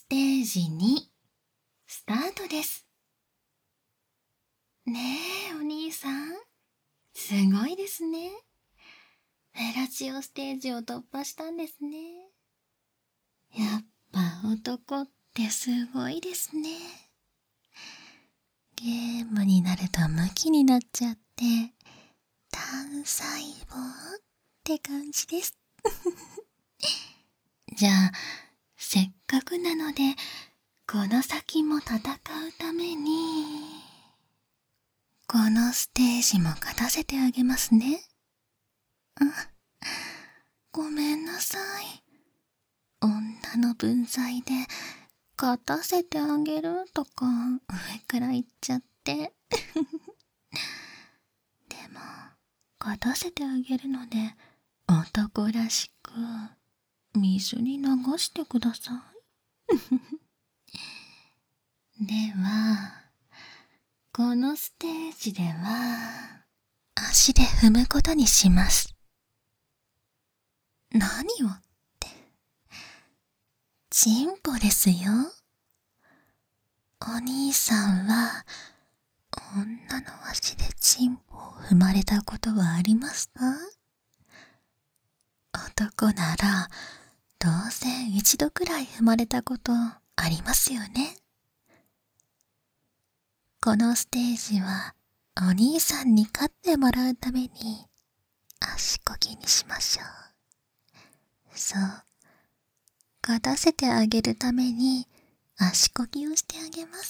ステージ2、スタートです。ねえ、お兄さん。すごいですね。フェラチオステージを突破したんですね。やっぱ男ってすごいですね。ゲームになるとムキになっちゃって、単細胞って感じです。じゃあ、せっかくなので、この先も戦うために、このステージも勝たせてあげますね。ごめんなさい。女の分際で、勝たせてあげるとか、上から言っちゃって。でも、勝たせてあげるので、男らしく、水に流してください。では、このステージでは、足で踏むことにします。何をって。チンポですよ。お兄さんは、女の足でチンポを踏まれたことはありますか？男なら、どうせ一度くらい踏まれたことありますよね。このステージは、お兄さんに勝ってもらうために、足こぎにしましょう。そう。勝たせてあげるために、足こぎをしてあげます。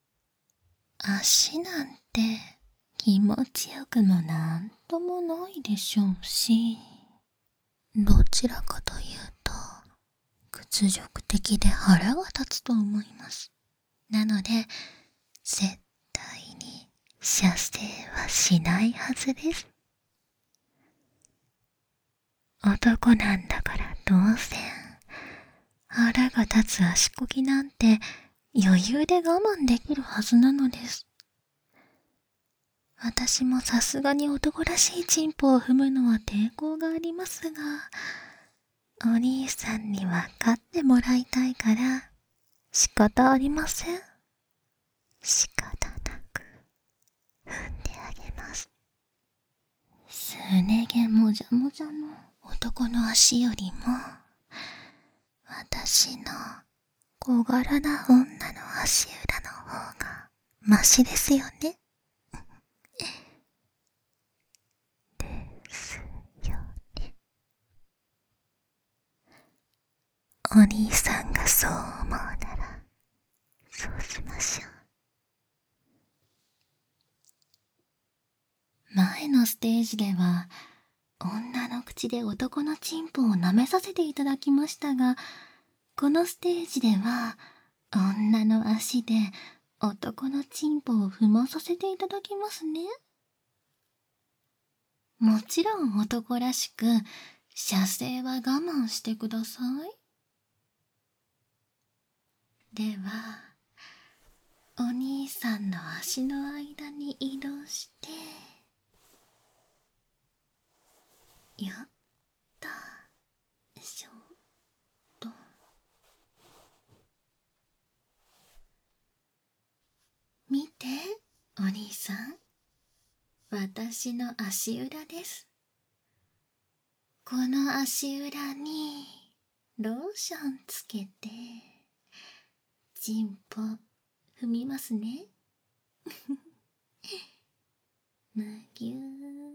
足なんて、気持ちよくもなんともないでしょうし、どちらかというと、屈辱的で腹が立つと思います。なので、絶対に射精はしないはずです。男なんだから当然、腹が立つ足こぎなんて余裕で我慢できるはずなのです。私もさすがに男らしいチンポを踏むのは抵抗がありますが、お兄さんには勝ってもらいたいから、仕方ありません。仕方なく、踏んであげます。すね毛もじゃもじゃの男の足よりも、私の小柄な女の足裏の方がマシですよね。ですよね。お兄さんがそう思うなら、そうしましょう。前のステージでは、女の口で男のチンポを舐めさせていただきましたが、このステージでは、女の足で男のチンポを踏まさせていただきますね。もちろん男らしく、射精は我慢してください。では、お兄さんの足の間に移動して、やったしょと。見て、お兄さん。私の足裏です。この足裏にローションつけて、チンポ踏みますね。むぎゅー。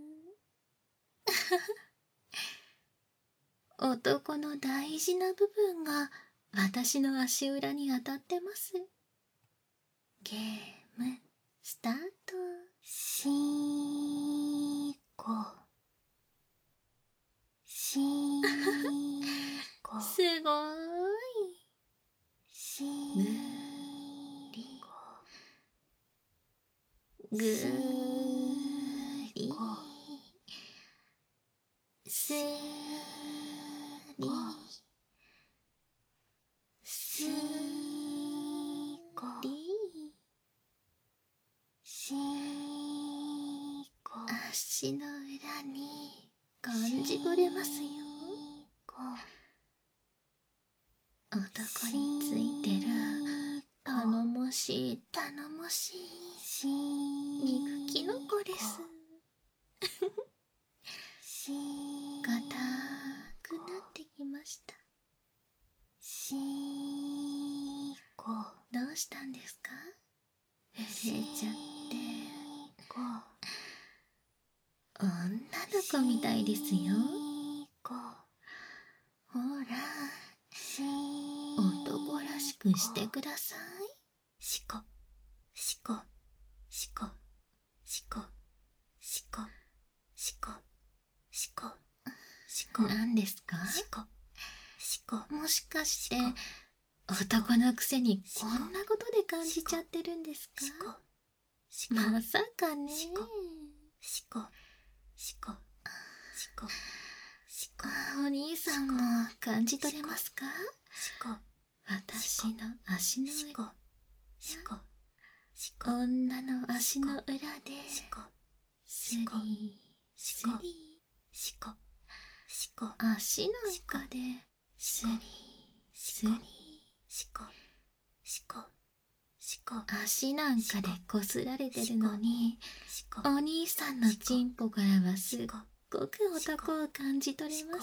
男の大事な部分が私の足裏に当たってます。ゲームスタート。しーこしーこすごーい。しーりぐーりすーりすーりしーこ足の裏に感じ取れますよ。男についてしい頼もしい肉キノコです。硬くなってきました。どうしたんですか？震えちゃって。女の子みたいですよ。ほら、男らしくしてください。何ですか？もしかして男のくせにこんなことで感じちゃってるんですか？まさかね。お兄さんも感じ取れますか？私の足の上、女の足の裏でスリースリー、足なんかでスリースリー、足なんかでこすられてるのに、お兄さんのチンポからはすっごく男を感じ取れます。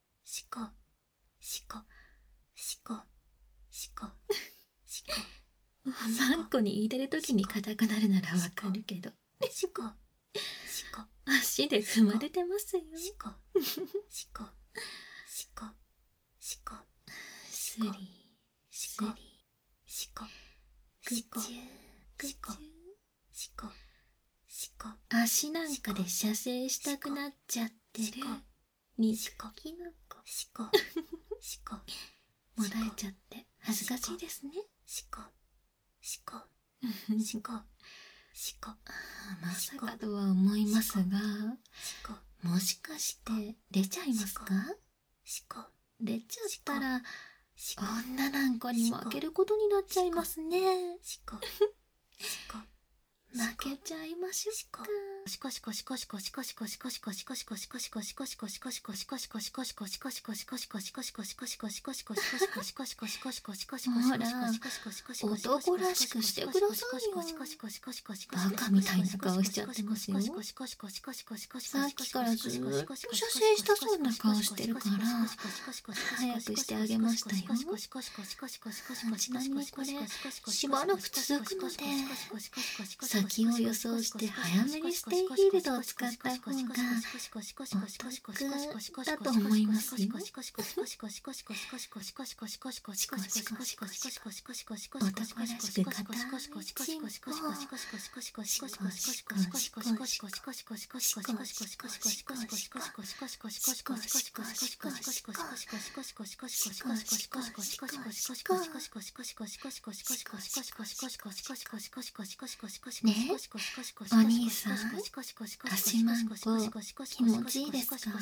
マンコに言いてる時に硬くなるならわかるけど、足で踏まれてますよ。スリースリー、ぐちゅぐちゅ、足なんかで射精したくなっちゃってる肉キノコ。もだえちゃって恥ずかしいですね。まさかとは思いますが、もしかして出ちゃいますか？出ちゃったら女なんかに負けることになっちゃいますね。負けちゃいましょうか。ほら、男らしくしてくださいよ。バカみたいな顔しちゃってますよ。さっきからずーっと射精したそうな顔してるから、早くしてあげましたよ。ちなみにこれ、しばらく続くので、先を予想して早めにステイフィールドを使った方がお得だと思いますよ。男らしく硬いチンポ、ねえ、お兄さん、足マンコ気持ちいいですか？男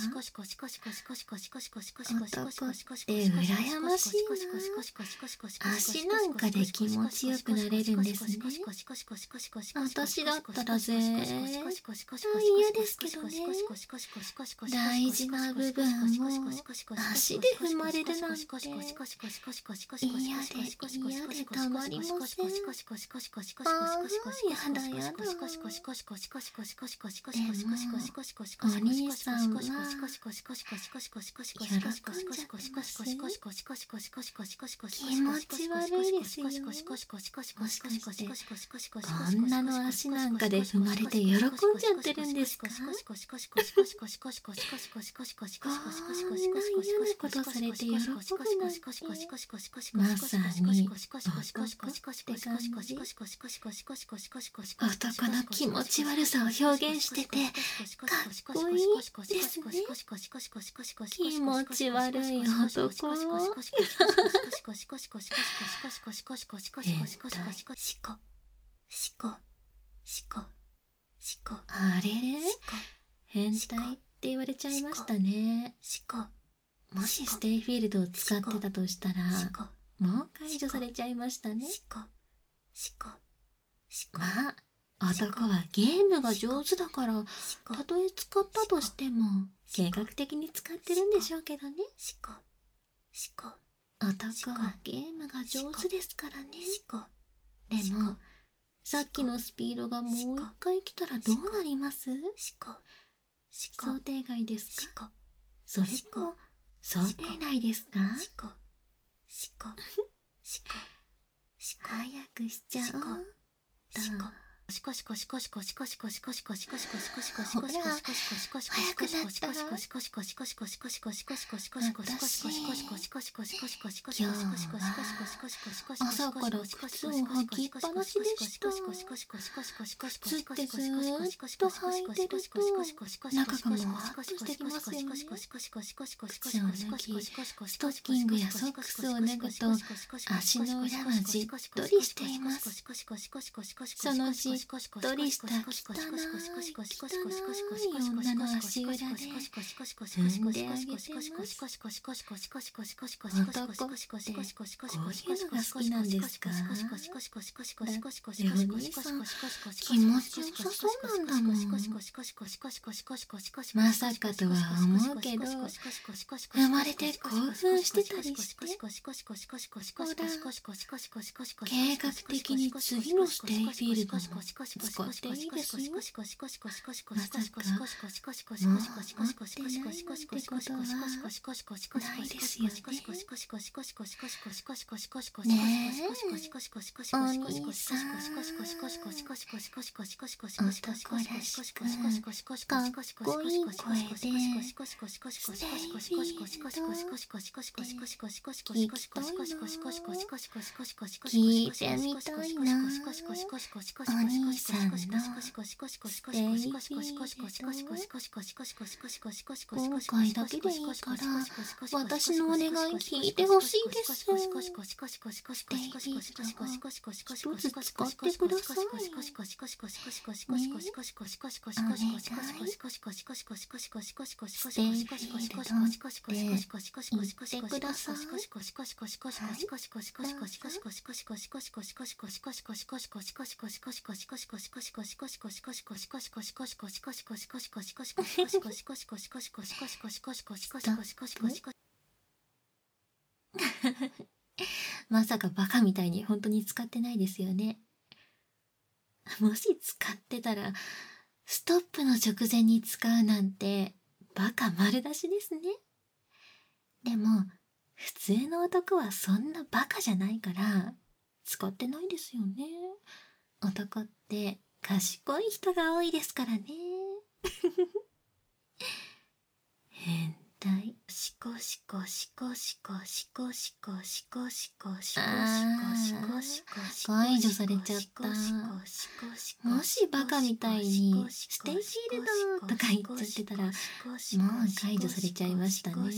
って羨ましいな。足なんかで気持ちよくなれるんですね。私だったら絶対嫌ですけどね。大事な部分を足で踏まれるなんて嫌でたまりません。ああ、やだやだ。でもお兄さんは喜んじゃってます。気持ち悪いですよ。もしかして女の足なんかで踏まれて喜んじゃってるんですか？こんな嫌なことされて喜ぶなんて、まさに男って感じ。男の気持ち悪さを表現しててかっこいいですね。気持ち悪い男。あれれ、変態って言われちゃいましたね。もしステイフィールドを使ってたとしたら、もう解除されちゃいましたね。まあ、男はゲームが上手だから、たとえ使ったとしても計画的に使ってるんでしょうけどね。男はゲームが上手ですからね。 でもさっきのスピードがもう一回来たらどうなります？想定外ですか？それとも想定内ですか？早くしちゃおうと。ほら、早くなったら私、今日は朝から靴を履きっぱなしでした。靴ってずーっと履いてると中がもわっとしてきますよね。靴を脱ぎ、ストッキングやソックスを脱ぐと足の裏はじっとりしています。そのじっとりした汚い女の足裏で踏んであげてます。男ってこういうのが好きなんですか？だってお兄さん気持ちよさそうなんだもん。まさかとは思うけど生まれて興奮してたりして、ほら計画的に次のステイフィールドも使っていいですよ。まさかもう持ってないなんてことはないですよね。ねえお兄さん、男らしくかっこいい声でステイフィールド聞きたいな。聞いてみたいな。お兄さんのステイフィールド今回だけでいいから私のお願い聞いてほしいです。ステイフィールドを一つ使ってくださいね。お願い。ステイフィールドって言ってください。はい、どうぞ。まさかバカみたいに本当に使ってないですよね。もし使ってたらストップの直前に使うなんてバカ丸出しですね。でも普通の男はそんなバカじゃないから使ってないですよね。男って賢い人が多いですからね。変態。解除されちゃった。もしバカみたいにステイフィールドとか言っちゃってたらもう解除されちゃいましたね。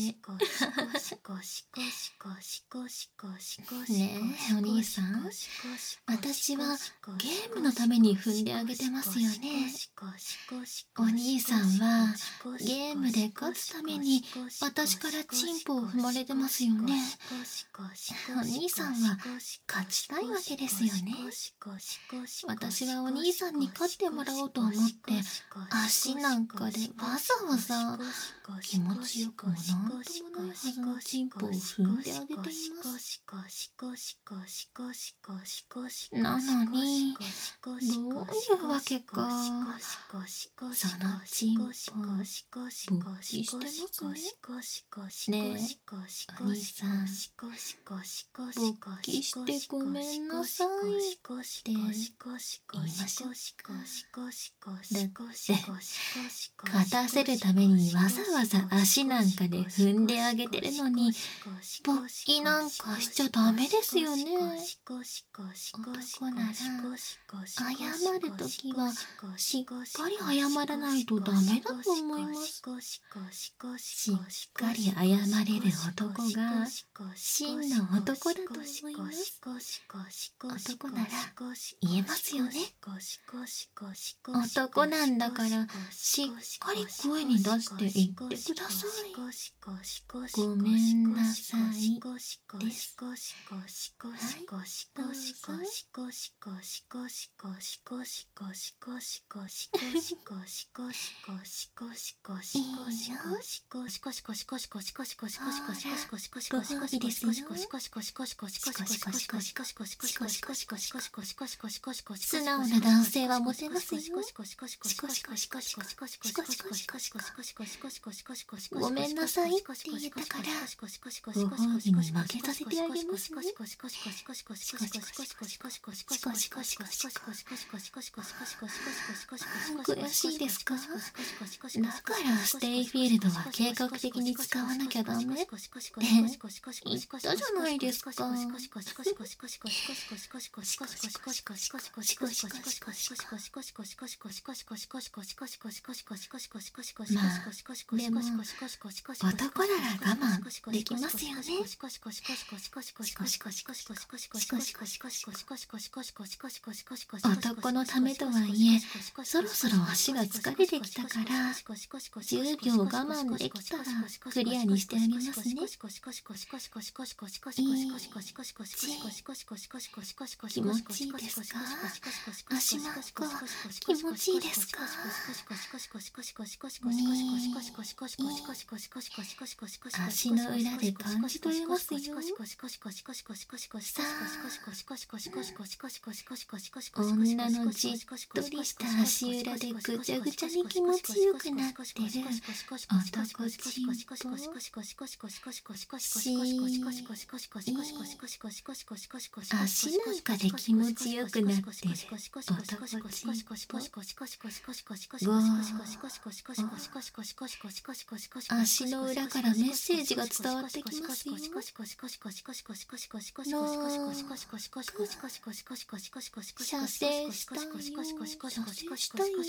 ねえお兄さん、私はゲームのために踏んであげてますよね。お兄さんはゲームで勝つために私からチンポを踏まれてますよね。お兄さんは勝ちたいわけですよね。私はお兄さんに勝ってもらおうと思って足なんかでわざわざ気持ちよくもなんともないはずのチンポを踏んであげています。なのにどういうわけかそのチンポ勃起してますね。ねえお兄さん、勃起してごめんなさいって言いましょうか。だって勝たせるためにわざわざ足なんかで踏んであげてるのに勃起なんかしちゃダメですよね。男なら謝るときはしっかり謝らないとダメだと思います。しっかり謝れる男が真の男だと思います。男なら言えますよね。男なんだからしっかり声に出して言ってください。ごめんなさいです。はい、どうぞ。いいよ。 素直な男性はモテますよ。ごめんなさいって言ったからご褒美に負けさせてあげますね。悔しいですか？だからステイフィールドは計画的に使わなきゃダメって言ったじゃないですか。まあでも男なら我慢できますよね。男のためとはいえそろそろ足が疲れてきたから10秒我慢できたらクリアにしてあげますね。気持ちいいですか？足なんか気持ちいいですか？足の裏で感じ取れますよ。さあ女のじっとりした足裏でぐちゃぐちゃに気持ちよくなってる男ちんぽ足なんかで気持ちよくなってる男ちんぽ足の裏からメッセージが伝わってきますよ。射精したいよ。射精したいよ。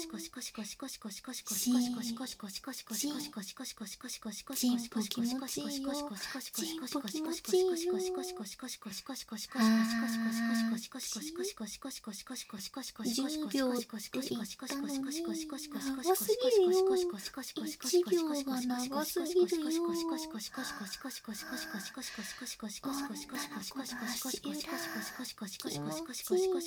チンポ気持ちいいよ。チンポ気持ちいいよ。10秒って言ったのに長すぎるよ。1秒が長すぎるよ。女の子の足裏気持ちいいよ。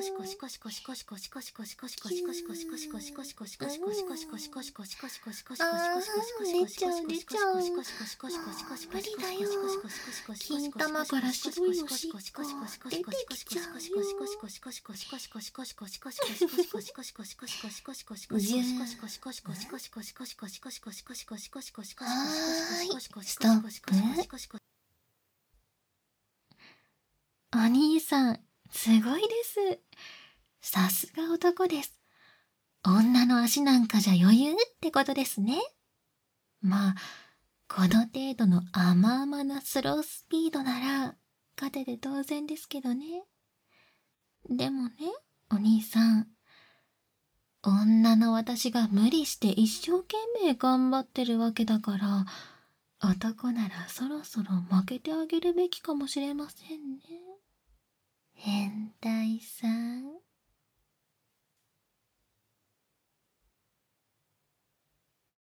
出ちゃう出ちゃう。無理だよ。金玉から白いおしっこ出てきちゃうよ。ストップ。お兄さんすごいです。さすが男です。女の足なんかじゃ余裕ってことですね。まあこの程度の甘々なスロースピードなら勝てて当然ですけどね。でもねお兄さん、女の私が無理して一生懸命頑張ってるわけだから男ならそろそろ負けてあげるべきかもしれませんね。変態